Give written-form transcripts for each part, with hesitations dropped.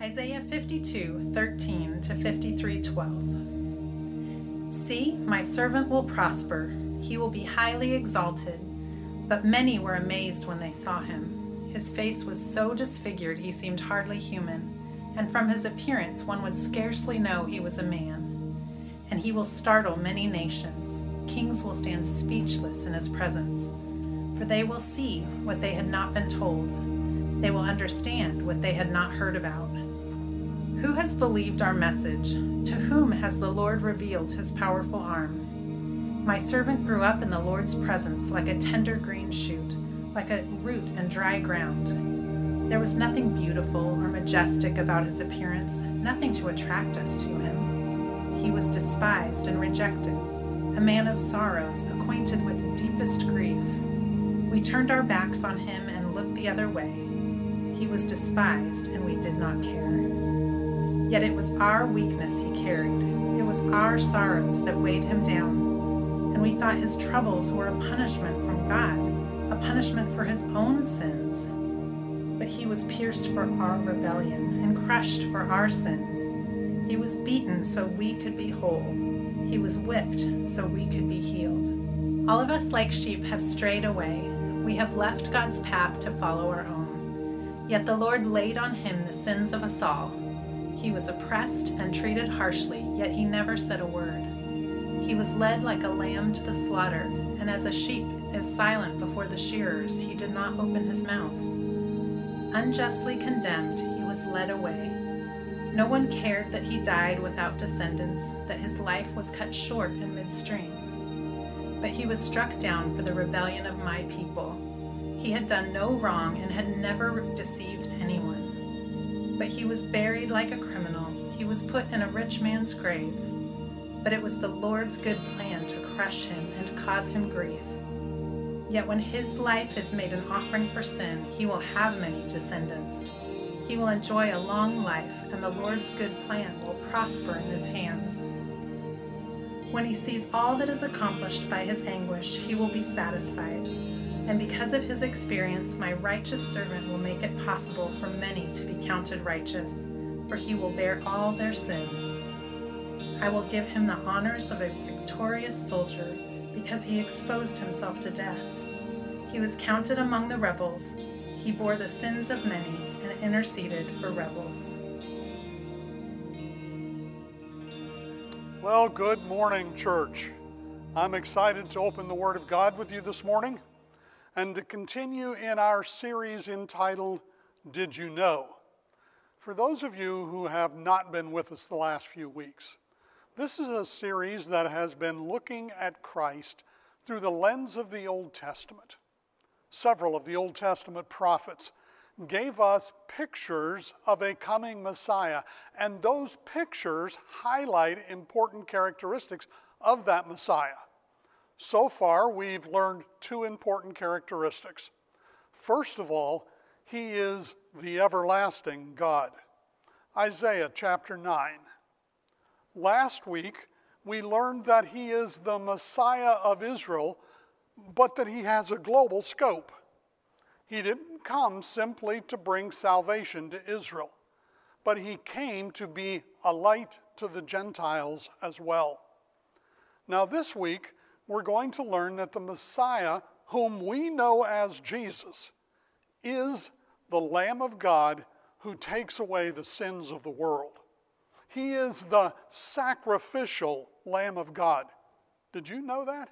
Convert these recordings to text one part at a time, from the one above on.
Isaiah 52:13 to 53:12. See, my servant will prosper. He will be highly exalted. But many were amazed when they saw him. His face was so disfigured he seemed hardly human, and from his appearance one would scarcely know he was a man. And he will startle many nations. Kings will stand speechless in his presence, for they will see what they had not been told. They will understand what they had not heard about. Who has believed our message? To whom has the Lord revealed his powerful arm? My servant grew up in the Lord's presence like a tender green shoot, like a root in dry ground. There was nothing beautiful or majestic about his appearance, nothing to attract us to him. He was despised and rejected, a man of sorrows, acquainted with deepest grief. We turned our backs on him and looked the other way. He was despised, and we did not care. Yet it was our weakness he carried. It was our sorrows that weighed him down. And we thought his troubles were a punishment from God, a punishment for his own sins. But he was pierced for our rebellion and crushed for our sins. He was beaten so we could be whole. He was whipped so we could be healed. All of us like sheep have strayed away. We have left God's path to follow our own. Yet the Lord laid on him the sins of us all. He was oppressed and treated harshly, yet he never said a word. He was led like a lamb to the slaughter, and as a sheep is silent before the shearers, he did not open his mouth. Unjustly condemned, he was led away. No one cared that he died without descendants, that his life was cut short in midstream. But he was struck down for the rebellion of my people. He had done no wrong and had never deceived anyone. But he was buried like a criminal. He was put in a rich man's grave. But it was the Lord's good plan to crush him and cause him grief. Yet when his life is made an offering for sin, he will have many descendants. He will enjoy a long life, and the Lord's good plan will prosper in his hands. When he sees all that is accomplished by his anguish, he will be satisfied. And because of his experience, my righteous servant will make it possible for many to be counted righteous, for he will bear all their sins. I will give him the honors of a victorious soldier, because he exposed himself to death. He was counted among the rebels. He bore the sins of many and interceded for rebels. Well, good morning, church. I'm excited to open the Word of God with you this morning and to continue in our series entitled, Did You Know? For those of you who have not been with us the last few weeks, this is a series that has been looking at Christ through the lens of the Old Testament. Several of the Old Testament prophets gave us pictures of a coming Messiah, and those pictures highlight important characteristics of that Messiah. So far, we've learned two important characteristics. First of all, he is the everlasting God. Isaiah chapter 9. Last week, we learned that he is the Messiah of Israel, but that he has a global scope. He didn't come simply to bring salvation to Israel, but he came to be a light to the Gentiles as well. Now this week, we're going to learn that the Messiah, whom we know as Jesus, is the Lamb of God who takes away the sins of the world. He is the sacrificial Lamb of God. Did you know that?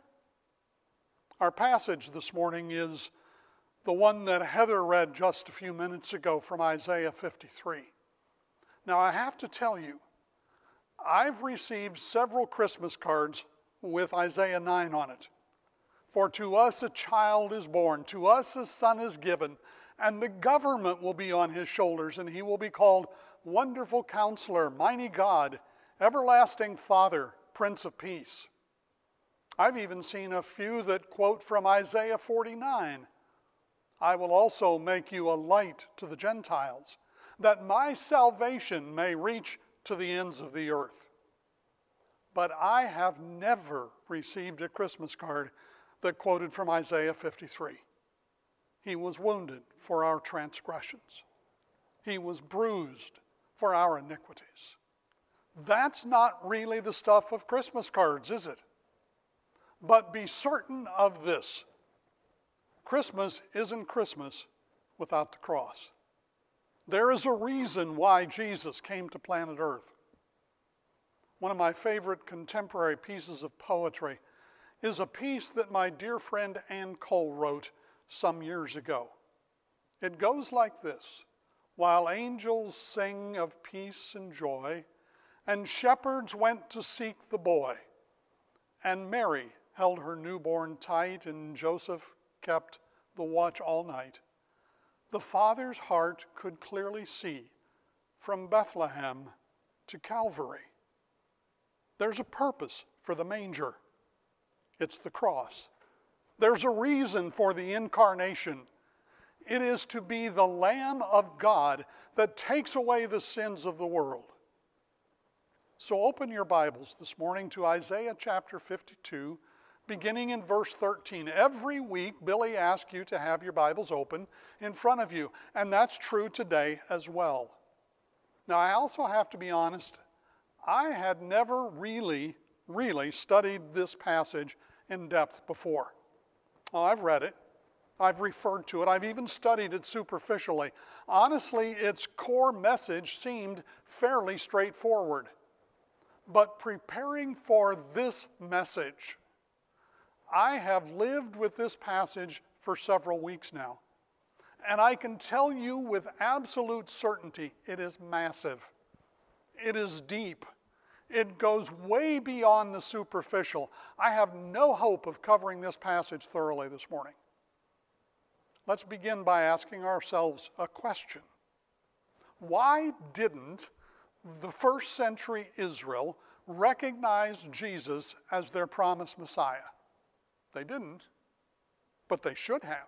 Our passage this morning is the one that Heather read just a few minutes ago from Isaiah 53. Now I have to tell you, I've received several Christmas cards with Isaiah 9 on it. For to us a child is born, to us a son is given, and the government will be on his shoulders, and he will be called Wonderful Counselor, Mighty God, Everlasting Father, Prince of Peace. I've even seen a few that quote from Isaiah 49. I will also make you a light to the Gentiles, that my salvation may reach to the ends of the earth. But I have never received a Christmas card that quoted from Isaiah 53. He was wounded for our transgressions. He was bruised for our iniquities. That's not really the stuff of Christmas cards, is it? But be certain of this. Christmas isn't Christmas without the cross. There is a reason why Jesus came to planet Earth. One of my favorite contemporary pieces of poetry is a piece that my dear friend Ann Cole wrote some years ago. It goes like this: while angels sing of peace and joy, and shepherds went to seek the boy, and Mary held her newborn tight, and Joseph kept the watch all night, the Father's heart could clearly see from Bethlehem to Calvary. There's a purpose for the manger. It's the cross. There's a reason for the incarnation. It is to be the Lamb of God that takes away the sins of the world. So open your Bibles this morning to Isaiah chapter 52, beginning in verse 13. Every week, Billy asks you to have your Bibles open in front of you, and that's true today as well. Now, I also have to be honest, I had never really studied this passage in depth before. Oh, I've read it. I've referred to it. I've even studied it superficially. Honestly, its core message seemed fairly straightforward. But preparing for this message, I have lived with this passage for several weeks now. And I can tell you with absolute certainty, it is massive. It is deep. It goes way beyond the superficial. I have no hope of covering this passage thoroughly this morning. Let's begin by asking ourselves a question. Why didn't the first century Israel recognize Jesus as their promised Messiah? They didn't, but they should have.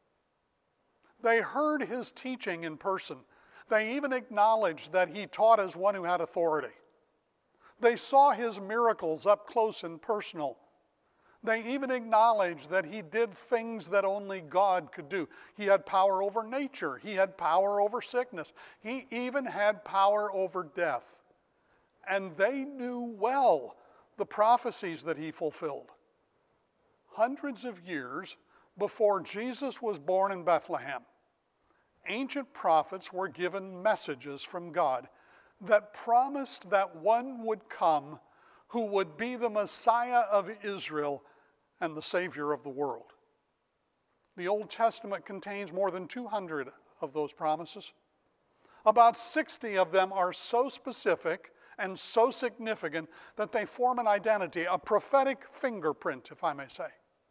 They heard his teaching in person. They even acknowledged that he taught as one who had authority. They saw his miracles up close and personal. They even acknowledged that he did things that only God could do. He had power over nature. He had power over sickness. He even had power over death. And they knew well the prophecies that he fulfilled. Hundreds of years before Jesus was born in Bethlehem, ancient prophets were given messages from God that promised that one would come who would be the Messiah of Israel and the Savior of the world. The Old Testament contains more than 200 of those promises. About 60 of them are so specific and so significant that they form an identity, a prophetic fingerprint, if I may say.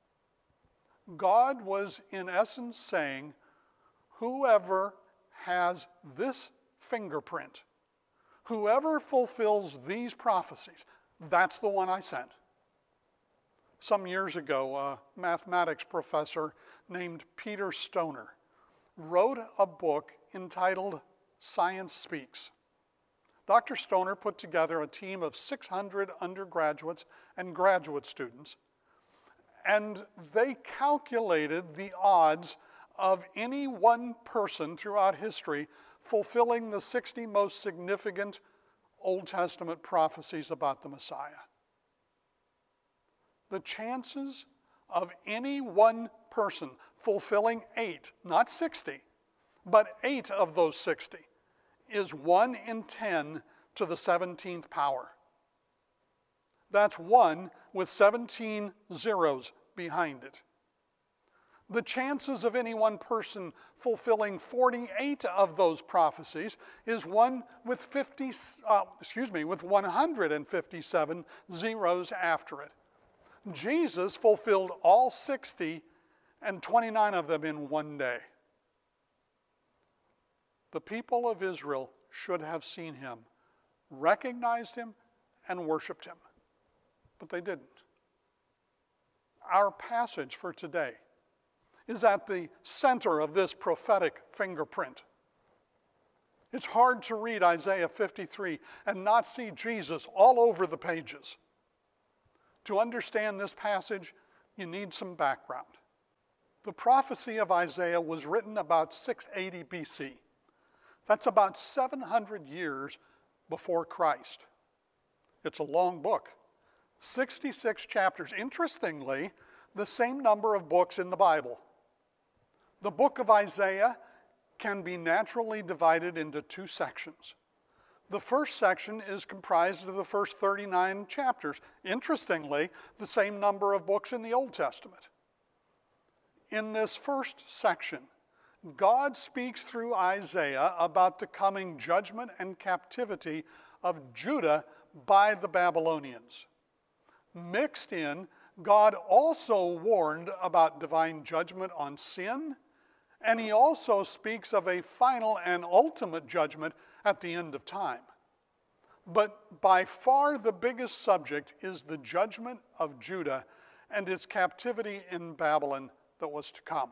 God was in essence saying, whoever has this fingerprint, whoever fulfills these prophecies, that's the one I sent. Some years ago, a mathematics professor named Peter Stoner wrote a book entitled Science Speaks. Dr. Stoner put together a team of 600 undergraduates and graduate students, and they calculated the odds of any one person throughout history fulfilling the 60 most significant Old Testament prophecies about the Messiah. The chances of any one person fulfilling 8, not 60, but 8 of those 60 is 1 in 10 to the 17th power. That's 1 with 17 zeros behind it. The chances of any one person fulfilling 48 of those prophecies is 1 with 157 zeros after it. Jesus fulfilled all 60 and 29 of them in one day. The people of Israel should have seen him, recognized him, and worshiped him, but they didn't. Our passage for today is at the center of this prophetic fingerprint. It's hard to read Isaiah 53 and not see Jesus all over the pages. To understand this passage, you need some background. The prophecy of Isaiah was written about 680 BC. That's about 700 years before Christ. It's a long book, 66 chapters. Interestingly, the same number of books in the Bible. The book of Isaiah can be naturally divided into two sections. The first section is comprised of the first 39 chapters. Interestingly, the same number of books in the Old Testament. In this first section, God speaks through Isaiah about the coming judgment and captivity of Judah by the Babylonians. Mixed in, God also warned about divine judgment on sin, and he also speaks of a final and ultimate judgment at the end of time. But by far the biggest subject is the judgment of Judah and its captivity in Babylon that was to come.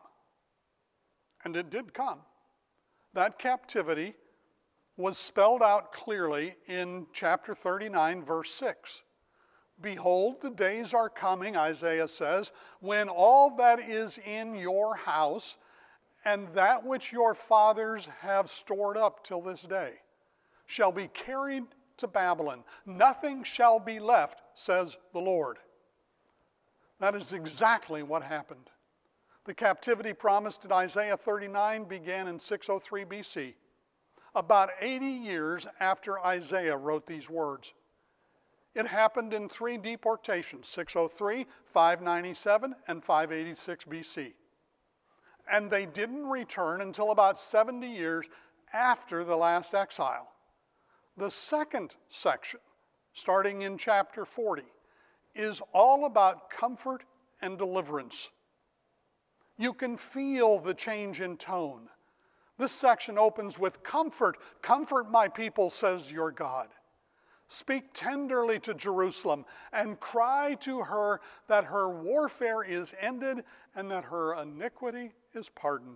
And it did come. That captivity was spelled out clearly in chapter 39, verse 6. Behold, the days are coming, Isaiah says, when all that is in your house and that which your fathers have stored up till this day shall be carried to Babylon. Nothing shall be left, says the Lord. That is exactly what happened. The captivity promised in Isaiah 39 began in 603 BC, about 80 years after Isaiah wrote these words. It happened in three deportations, 603, 597, and 586 BC. And they didn't return until about 70 years after the last exile. The second section, starting in chapter 40, is all about comfort and deliverance. You can feel the change in tone. This section opens with comfort. Comfort my people, says your God. Speak tenderly to Jerusalem and cry to her that her warfare is ended and that her iniquity is pardoned.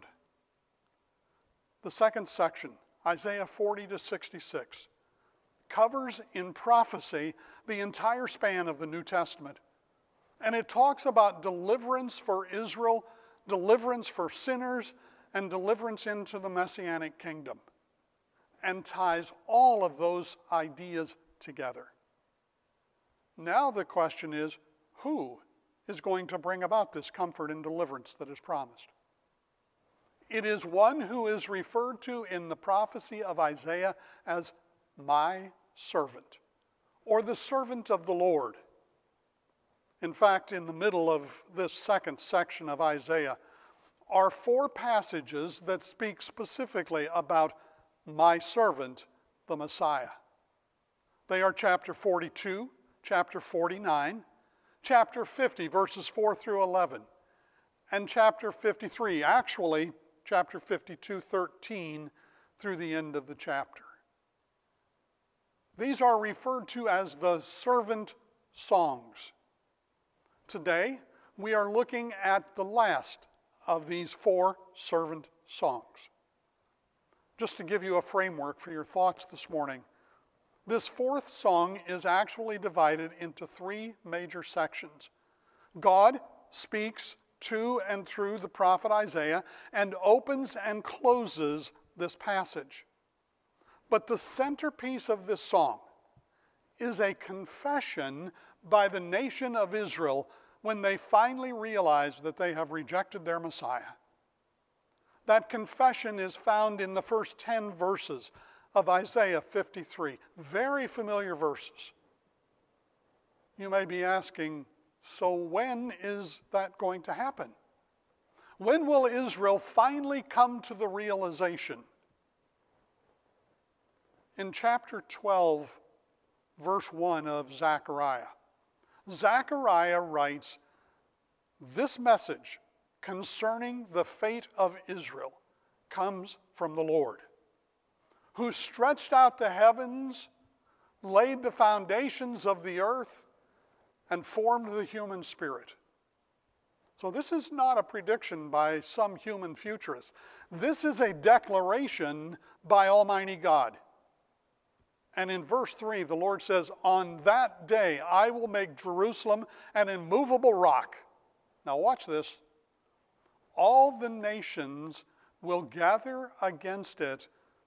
The second section, Isaiah 40 to 66, covers in prophecy the entire span of the New Testament. And it talks about deliverance for Israel, deliverance for sinners, and deliverance into the Messianic kingdom, and ties all of those ideas together. Now the question is, who is going to bring about this comfort and deliverance that is promised? It is one who is referred to in the prophecy of Isaiah as my servant, or the servant of the Lord. In fact, in the middle of this second section of Isaiah are four passages that speak specifically about my servant, the Messiah. They are chapter 42, chapter 49, chapter 50, verses 4 through 11, and chapter 53, actually chapter 52, 13 through the end of the chapter. These are referred to as the servant songs. Today, we are looking at the last of these four servant songs. Just to give you a framework for your thoughts this morning, this fourth song is actually divided into three major sections. God speaks to and through the prophet Isaiah and opens and closes this passage. But the centerpiece of this song is a confession by the nation of Israel when they finally realize that they have rejected their Messiah. That confession is found in the first 10 verses of Isaiah 53. Very familiar verses. You may be asking, so when is that going to happen? When will Israel finally come to the realization? In chapter 12, verse 1 of Zechariah, Zechariah writes, this message concerning the fate of Israel comes from the Lord, who stretched out the heavens, laid the foundations of the earth, and formed the human spirit. So this is not a prediction by some human futurist. This is a declaration by Almighty God. And in verse 3, the Lord says, on that day I will make Jerusalem an immovable rock. Now watch this. All the nations will gather against it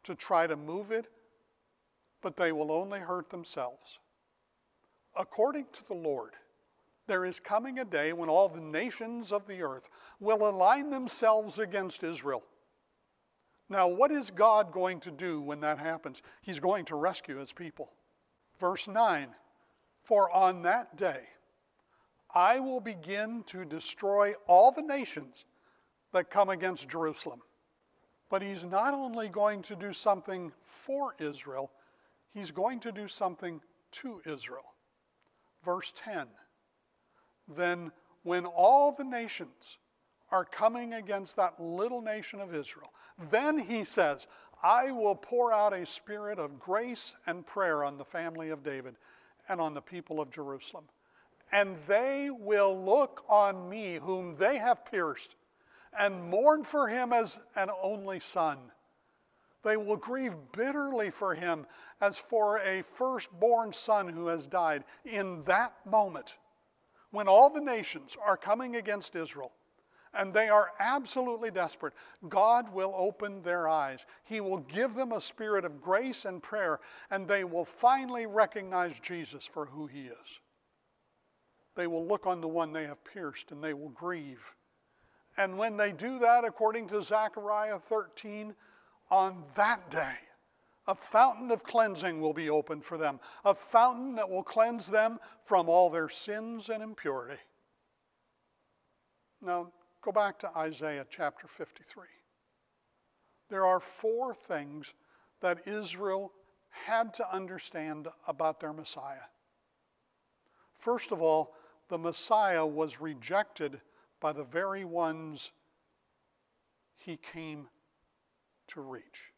to try to move it, but they will only hurt themselves. According to the Lord, there is coming a day when all the nations of the earth will align themselves against Israel. Now, what is God going to do when that happens? He's going to rescue his people. Verse 9, for on that day I will begin to destroy all the nations that come against Jerusalem. But he's not only going to do something for Israel, he's going to do something to Israel. Verse 10, then when all the nations are coming against that little nation of Israel, then he says, I will pour out a spirit of grace and prayer on the family of David and on the people of Jerusalem. And they will look on me whom they have pierced and mourn for him as an only son. They will grieve bitterly for him as for a firstborn son who has died. In that moment, when all the nations are coming against Israel, and they are absolutely desperate, God will open their eyes. He will give them a spirit of grace and prayer, and they will finally recognize Jesus for who he is. They will look on the one they have pierced, and they will grieve. And when they do that, according to Zechariah 13, on that day, a fountain of cleansing will be opened for them, a fountain that will cleanse them from all their sins and impurity. Now, go back to Isaiah chapter 53. There are 4 things that Israel had to understand about their Messiah. First of all, the Messiah was rejected by the very ones he came to reach.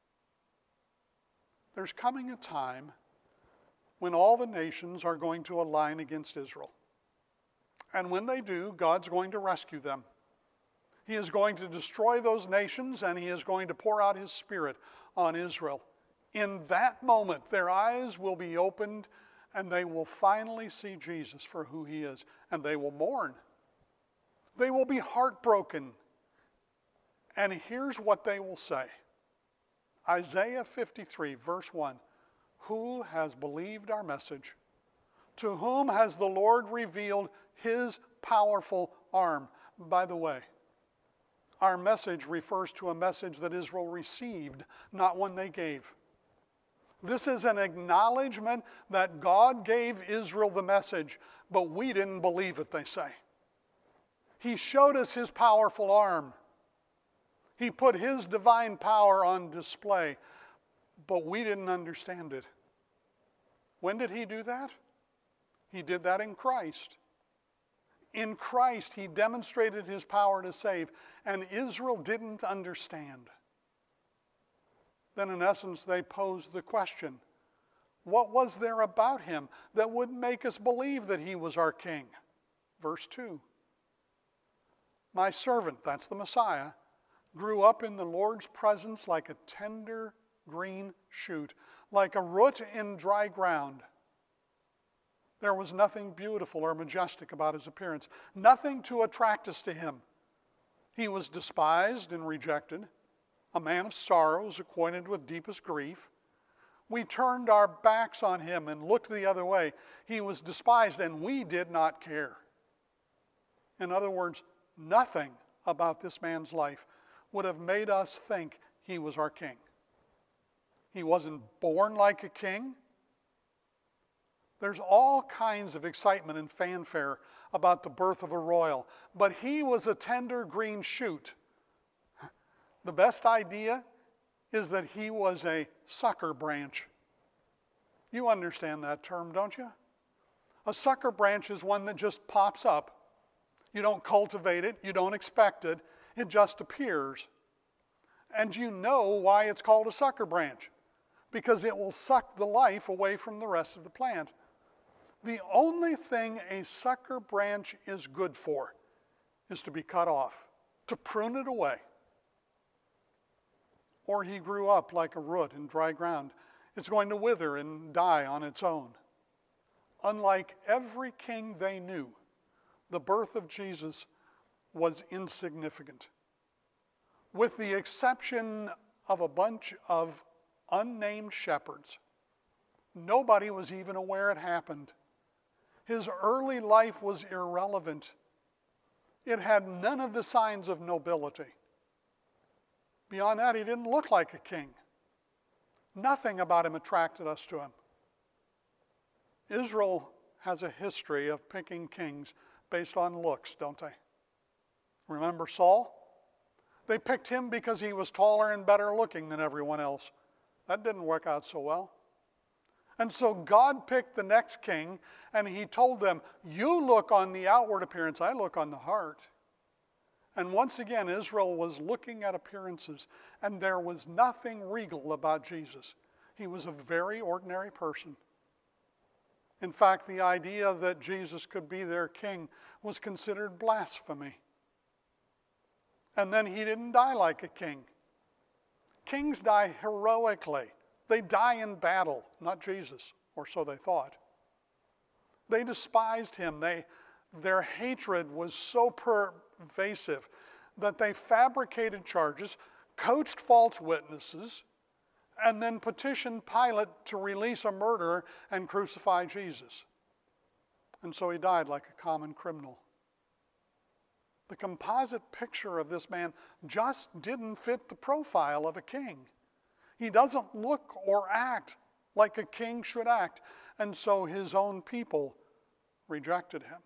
There's coming a time when all the nations are going to align against Israel. And when they do, God's going to rescue them. He is going to destroy those nations, and he is going to pour out his Spirit on Israel. In that moment, their eyes will be opened, and they will finally see Jesus for who he is, and they will mourn. They will be heartbroken. And here's what they will say. Isaiah 53, verse 1, who has believed our message? To whom has the Lord revealed his powerful arm? By the way, our message refers to a message that Israel received, not one they gave. This is an acknowledgement that God gave Israel the message, but we didn't believe it, they say. He showed us his powerful arm. He put his divine power on display, but we didn't understand it. When did he do that? He did that in Christ. In Christ, he demonstrated his power to save, and Israel didn't understand. Then in essence, they posed the question, what was there about him that would make us believe that he was our king? Verse 2. My servant, that's the Messiah, grew up in the Lord's presence like a tender green shoot, like a root in dry ground. There was nothing beautiful or majestic about his appearance, nothing to attract us to him. He was despised and rejected, a man of sorrows, acquainted with deepest grief. We turned our backs on him and looked the other way. He was despised, and we did not care. In other words, nothing about this man's life would have made us think he was our king. He wasn't born like a king. There's all kinds of excitement and fanfare about the birth of a royal, but he was a tender green shoot. The best idea is that he was a sucker branch. You understand that term, don't you? A sucker branch is one that just pops up. You don't cultivate it, you don't expect it, it just appears. And you know why it's called a sucker branch. Because it will suck the life away from the rest of the plant. The only thing a sucker branch is good for is to be cut off, to prune it away. Or he grew up like a root in dry ground. It's going to wither and die on its own. Unlike every king they knew, the birth of Jesus was insignificant. With the exception of a bunch of unnamed shepherds. Nobody was even aware it happened. His early life was irrelevant. It had none of the signs of nobility. Beyond that, he didn't look like a king. Nothing about him attracted us to him. Israel has a history of picking kings based on looks, don't they? Remember Saul? They picked him because he was taller and better looking than everyone else. That didn't work out so well. And so God picked the next king, and he told them, you look on the outward appearance, I look on the heart. And once again, Israel was looking at appearances, and there was nothing regal about Jesus. He was a very ordinary person. In fact, the idea that Jesus could be their king was considered blasphemy. And then he didn't die like a king. Kings die heroically. They die in battle, not Jesus, or so they thought. They despised him. Their hatred was so pervasive that they fabricated charges, coached false witnesses, and then petitioned Pilate to release a murderer and crucify Jesus. And so he died like a common criminal. The composite picture of this man just didn't fit the profile of a king. He doesn't look or act like a king should act, and so his own people rejected him.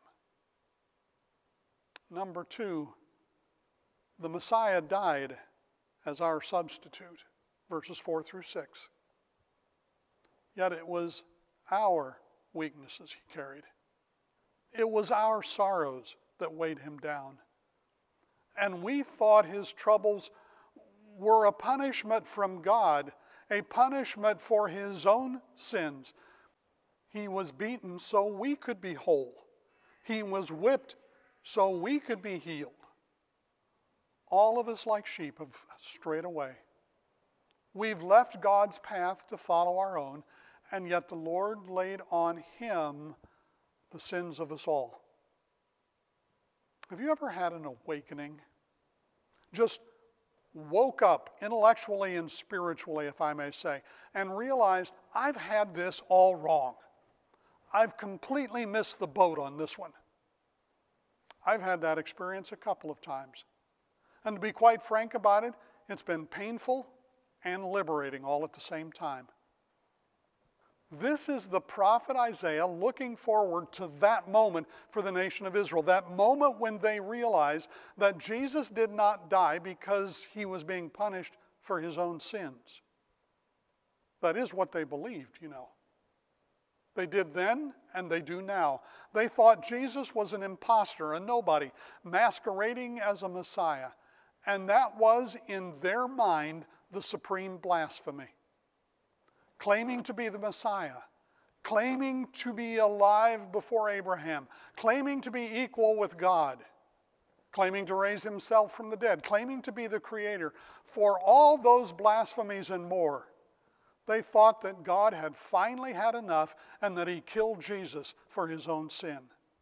Number two, the Messiah died as our substitute, verses 4 through 6. Yet it was our weaknesses he carried. It was our sorrows that weighed him down. And we thought his troubles were a punishment from God, a punishment for his own sins. He was beaten so we could be whole. He was whipped so we could be healed. All of us like sheep have strayed away. We've left God's path to follow our own, and yet the Lord laid on him the sins of us all. Have you ever had an awakening? Just woke up intellectually and spiritually, if I may say, and realized I've had this all wrong. I've completely missed the boat on this one. I've had that experience a couple of times. And to be quite frank about it, it's been painful and liberating all at the same time. This is the prophet Isaiah looking forward to that moment for the nation of Israel, that moment when they realized that Jesus did not die because he was being punished for his own sins. That is what they believed, you know. They did then and they do now. They thought Jesus was an imposter, a nobody, masquerading as a Messiah. And that was, in their mind, the supreme blasphemy. Claiming to be the Messiah, claiming to be alive before Abraham, claiming to be equal with God, claiming to raise himself from the dead, claiming to be the Creator. For all those blasphemies and more, they thought that God had finally had enough and that he killed Jesus for his own sin.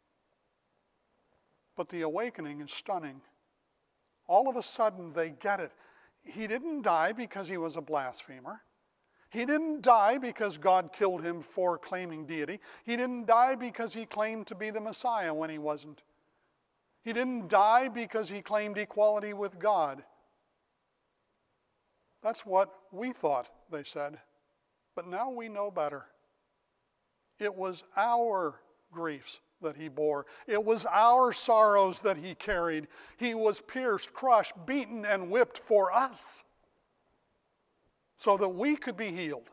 But the awakening is stunning. All of a sudden they get it. He didn't die because he was a blasphemer. He didn't die because God killed him for claiming deity. He didn't die because he claimed to be the Messiah when he wasn't. He didn't die because he claimed equality with God. That's what we thought, they said. But now we know better. It was our griefs that he bore. It was our sorrows that he carried. He was pierced, crushed, beaten, and whipped for us, so that we could be healed.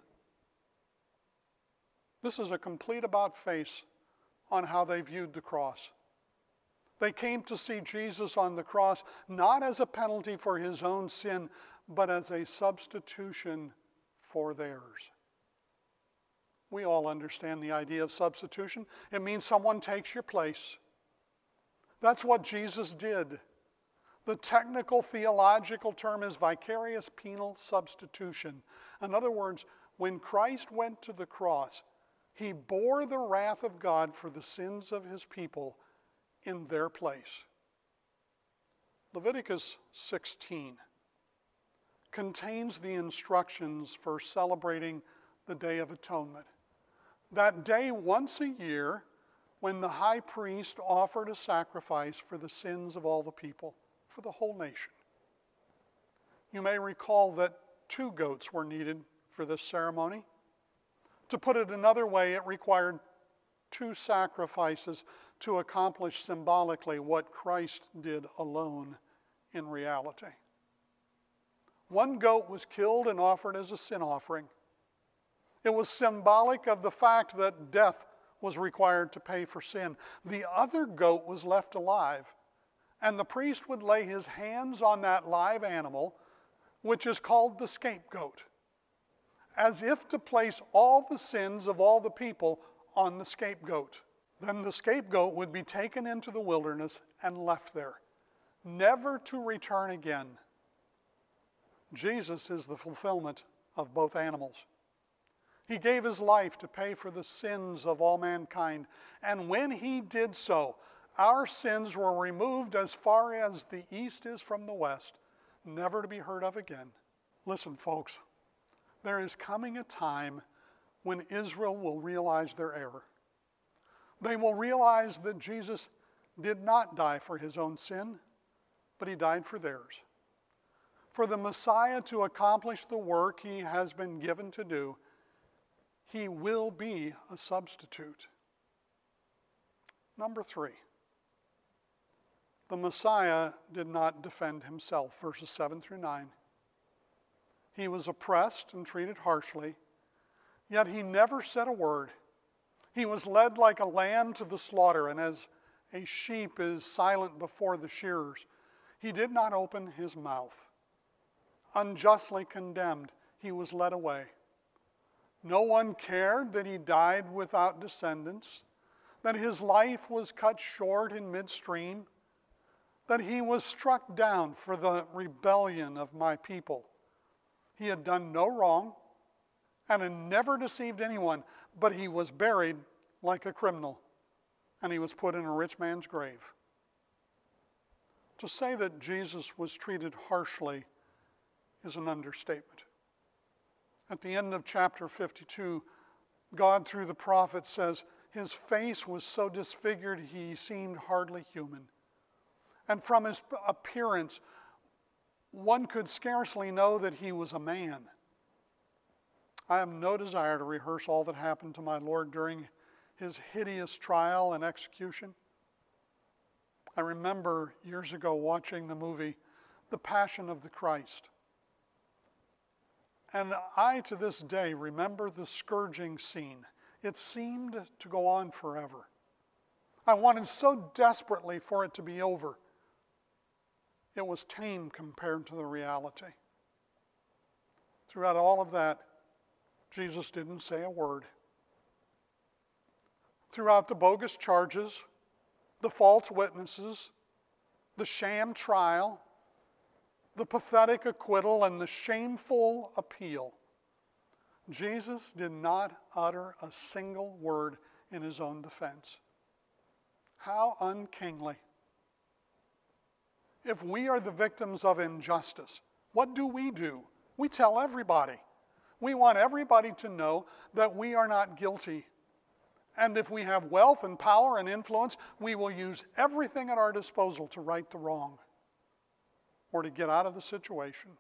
This is a complete about-face on how they viewed the cross. They came to see Jesus on the cross not as a penalty for his own sin, but as a substitution for theirs. We all understand the idea of substitution. It means someone takes your place. That's what Jesus did. The technical theological term is vicarious penal substitution. In other words, when Christ went to the cross, he bore the wrath of God for the sins of his people in their place. Leviticus 16 contains the instructions for celebrating the Day of Atonement. That day once a year when the high priest offered a sacrifice for the sins of all the people, for the whole nation. You may recall that 2 goats were needed for this ceremony. To put it another way, it required 2 sacrifices to accomplish symbolically what Christ did alone in reality. 1 goat was killed and offered as a sin offering. It was symbolic of the fact that death was required to pay for sin. The other goat was left alive, and the priest would lay his hands on that live animal, which is called the scapegoat, as if to place all the sins of all the people on the scapegoat. Then the scapegoat would be taken into the wilderness and left there, never to return again. Jesus is the fulfillment of both animals. He gave his life to pay for the sins of all mankind, and when he did so, our sins were removed as far as the east is from the west, never to be heard of again. Listen, folks, there is coming a time when Israel will realize their error. They will realize that Jesus did not die for his own sin, but he died for theirs. For the Messiah to accomplish the work he has been given to do, he will be a substitute. Number 3, the Messiah did not defend himself, verses 7 through 9. He was oppressed and treated harshly, yet he never said a word. He was led like a lamb to the slaughter, and as a sheep is silent before the shearers, he did not open his mouth. Unjustly condemned, he was led away. No one cared that he died without descendants, that his life was cut short in midstream, that he was struck down for the rebellion of my people. He had done no wrong and had never deceived anyone, but he was buried like a criminal, and he was put in a rich man's grave. To say that Jesus was treated harshly is an understatement. At the end of chapter 52, God, through the prophet, says, his face was so disfigured he seemed hardly human. And from his appearance, one could scarcely know that he was a man. I have no desire to rehearse all that happened to my Lord during his hideous trial and execution. I remember years ago watching the movie The Passion of the Christ. And I, to this day, remember the scourging scene. It seemed to go on forever. I wanted so desperately for it to be over. It was tame compared to the reality. Throughout all of that, Jesus didn't say a word. Throughout the bogus charges, the false witnesses, the sham trial, the pathetic acquittal, and the shameful appeal, Jesus did not utter a single word in his own defense. How unkingly. If we are the victims of injustice, what do? We tell everybody. We want everybody to know that we are not guilty. And if we have wealth and power and influence, we will use everything at our disposal to right the wrong or to get out of the situation.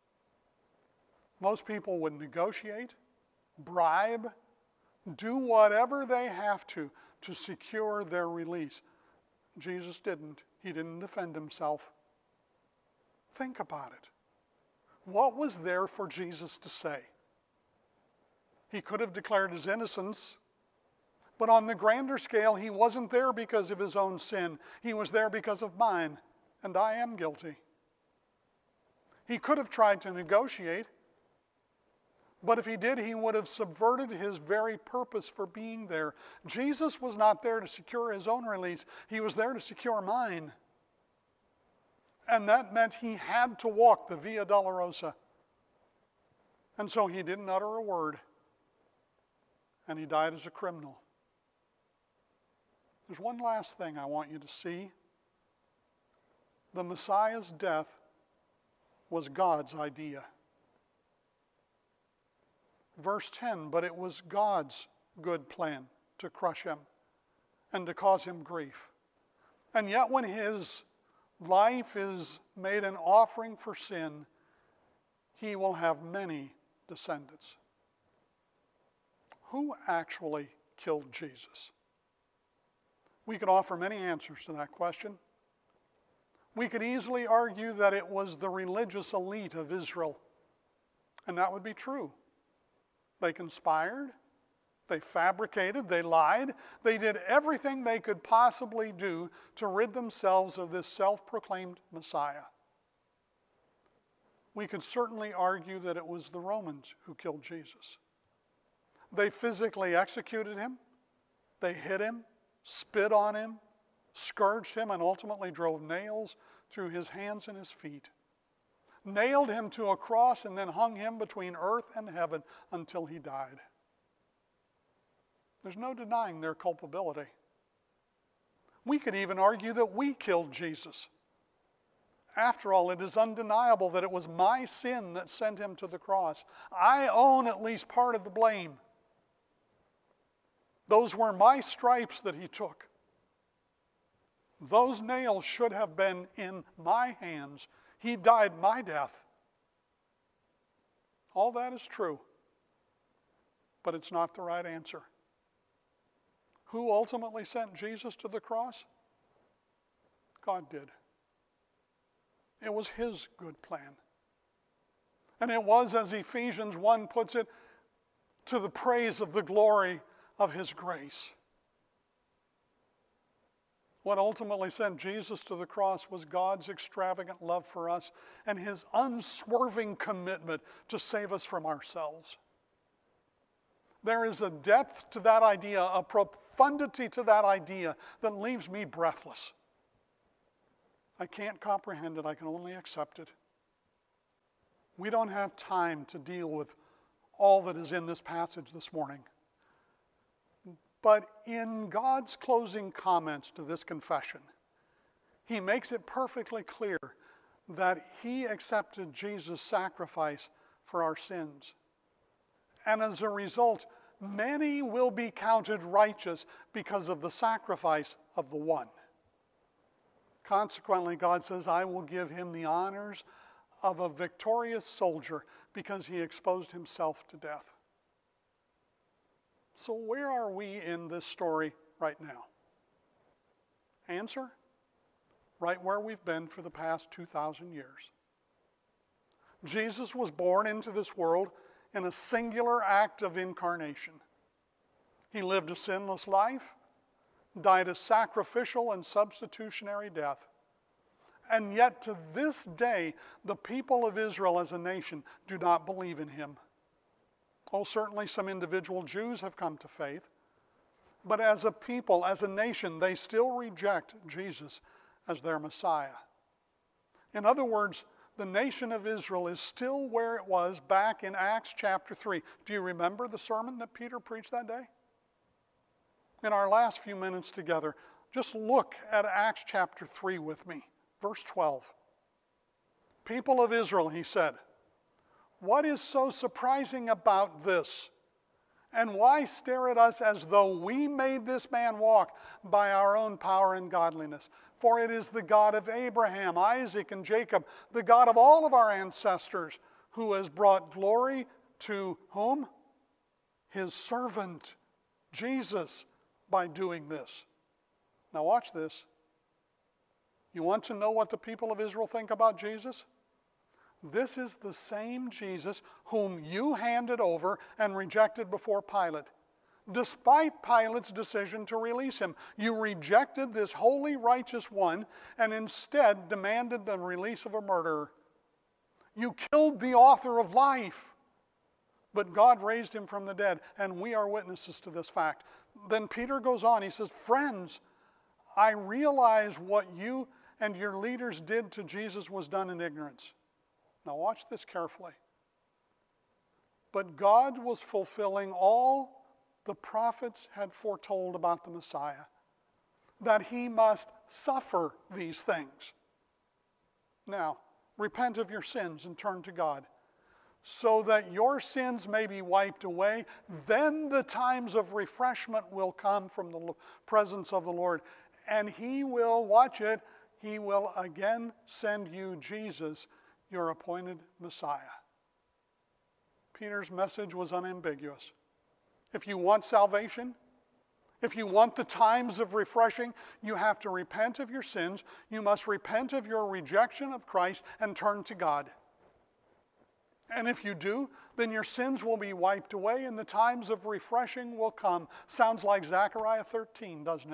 Most people would negotiate, bribe, do whatever they have to secure their release. Jesus didn't. He didn't defend himself. Think about it. What was there for Jesus to say? He could have declared his innocence, but on the grander scale, he wasn't there because of his own sin. He was there because of mine, and I am guilty. He could have tried to negotiate, but if he did, he would have subverted his very purpose for being there. Jesus was not there to secure his own release. He was there to secure mine. And that meant he had to walk the Via Dolorosa. And so he didn't utter a word. And he died as a criminal. There's one last thing I want you to see. The Messiah's death was God's idea. Verse 10, but it was God's good plan to crush him and to cause him grief. And yet when his life is made an offering for sin, he will have many descendants. Who actually killed Jesus? We could offer many answers to that question. We could easily argue that it was the religious elite of Israel, and that would be true. They conspired, they fabricated, they lied, they did everything they could possibly do to rid themselves of this self-proclaimed Messiah. We could certainly argue that it was the Romans who killed Jesus. They physically executed him, they hit him, spit on him, scourged him, and ultimately drove nails through his hands and his feet, nailed him to a cross, and then hung him between earth and heaven until he died. There's no denying their culpability. We could even argue that we killed Jesus. After all, it is undeniable that it was my sin that sent him to the cross. I own at least part of the blame. Those were my stripes that he took. Those nails should have been in my hands. He died my death. All that is true, but it's not the right answer. Who ultimately sent Jesus to the cross? God did. It was his good plan. And it was, as Ephesians 1 puts it, to the praise of the glory of his grace. What ultimately sent Jesus to the cross was God's extravagant love for us and his unswerving commitment to save us from ourselves. There is a depth to that idea, a profundity to that idea that leaves me breathless. I can't comprehend it. I can only accept it. We don't have time to deal with all that is in this passage this morning. But in God's closing comments to this confession, he makes it perfectly clear that he accepted Jesus' sacrifice for our sins. And as a result, many will be counted righteous because of the sacrifice of the one. Consequently, God says, I will give him the honors of a victorious soldier because he exposed himself to death. So where are we in this story right now? Answer? Right where we've been for the past 2,000 years. Jesus was born into this world in a singular act of incarnation. He lived a sinless life, died a sacrificial and substitutionary death. And yet to this day, the people of Israel as a nation do not believe in him. Oh, certainly some individual Jews have come to faith, but as a people, as a nation, they still reject Jesus as their Messiah. In other words, the nation of Israel is still where it was back in Acts chapter 3. Do you remember the sermon that Peter preached that day? In our last few minutes together, just look at Acts chapter 3 with me, verse 12. People of Israel, he said, what is so surprising about this? And why stare at us as though we made this man walk by our own power and godliness? For it is the God of Abraham, Isaac, and Jacob, the God of all of our ancestors, who has brought glory to whom? His servant, Jesus, by doing this. Now watch this. You want to know what the people of Israel think about Jesus? This is the same Jesus whom you handed over and rejected before Pilate. Despite Pilate's decision to release him, you rejected this holy, righteous one and instead demanded the release of a murderer. You killed the author of life, but God raised him from the dead, and we are witnesses to this fact. Then Peter goes on, he says, friends, I realize what you and your leaders did to Jesus was done in ignorance. Now watch this carefully. But God was fulfilling all the prophets had foretold about the Messiah, that he must suffer these things. Now, repent of your sins and turn to God. so that your sins may be wiped away. Then the times of refreshment will come from the presence of the Lord. And he will, watch it, he will again send you Jesus, your appointed Messiah. Peter's message was unambiguous. If you want salvation, if you want the times of refreshing, you have to repent of your sins. You must repent of your rejection of Christ and turn to God. And if you do, then your sins will be wiped away and the times of refreshing will come. Sounds like Zechariah 13, doesn't it?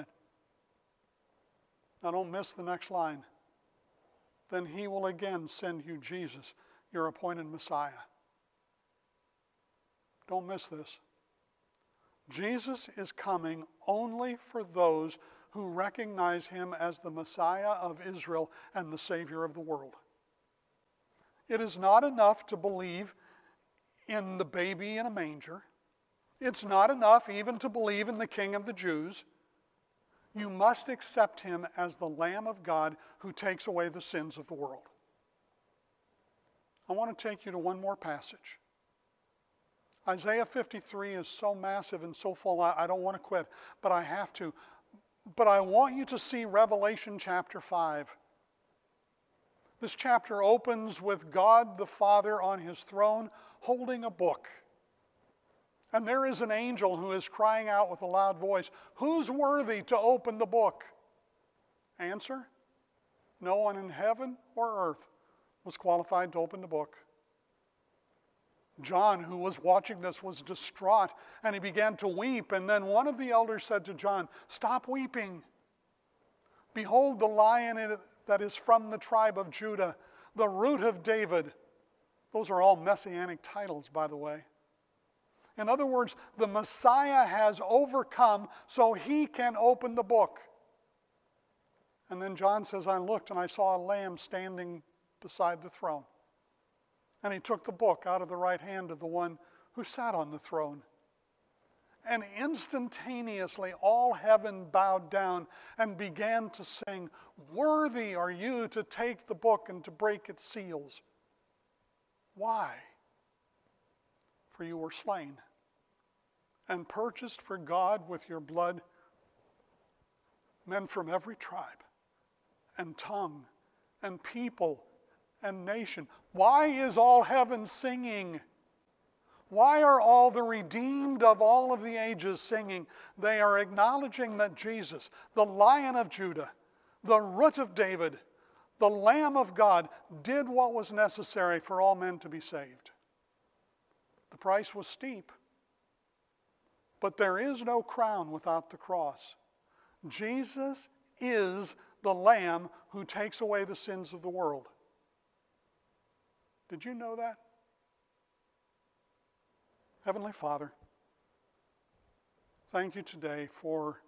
Now don't miss the next line. Then he will again send you Jesus, your appointed Messiah. Don't miss this. Jesus is coming only for those who recognize him as the Messiah of Israel and the Savior of the world. It is not enough to believe in the baby in a manger. It's not enough even to believe in the King of the Jews. You must accept him as the Lamb of God who takes away the sins of the world. I want to take you to one more passage. Isaiah 53 is so massive and so full, I don't want to quit, but I have to. But I want you to see Revelation chapter 5. This chapter opens with God the Father on his throne holding a book. And there is an angel who is crying out with a loud voice, "Who's worthy to open the book?" Answer: no one in heaven or earth was qualified to open the book. John, who was watching this, was distraught, and he began to weep. And then one of the elders said to John, "Stop weeping. Behold the Lion that is from the tribe of Judah, the Root of David." Those are all messianic titles, by the way. In other words, the Messiah has overcome so he can open the book. And then John says, "I looked and I saw a lamb standing beside the throne. And he took the book out of the right hand of the one who sat on the throne. And instantaneously all heaven bowed down and began to sing, 'Worthy are you to take the book and to break its seals.' Why? For you were slain and purchased for God with your blood men from every tribe and tongue and people and nation." Why is all heaven singing? Why are all the redeemed of all of the ages singing? They are acknowledging that Jesus, the Lion of Judah, the Root of David, the Lamb of God, did what was necessary for all men to be saved. The price was steep, but there is no crown without the cross. Jesus is the Lamb who takes away the sins of the world. Did you know that? Heavenly Father, thank you today for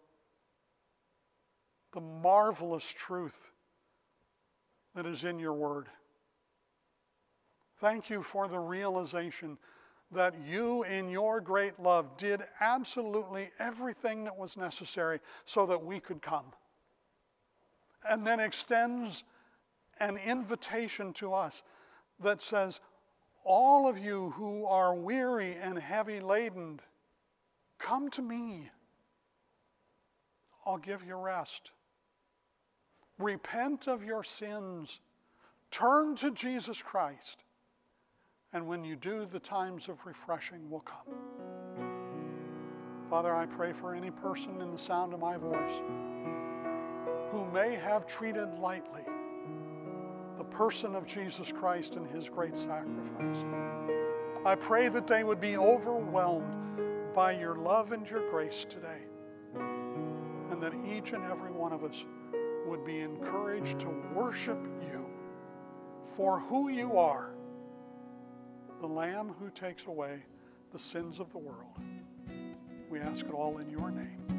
the marvelous truth that is in your word. Thank you for the realization that you, in your great love, did absolutely everything that was necessary so that we could come. And then extends an invitation to us that says, "All of you who are weary and heavy laden, come to me. I'll give you rest. Repent of your sins. Turn to Jesus Christ. And when you do, the times of refreshing will come." Father, I pray for any person in the sound of my voice who may have treated lightly the person of Jesus Christ and his great sacrifice. I pray that they would be overwhelmed by your love and your grace today, and that each and every one of us would be encouraged to worship you for who you are, the Lamb who takes away the sins of the world. We ask it all in your name.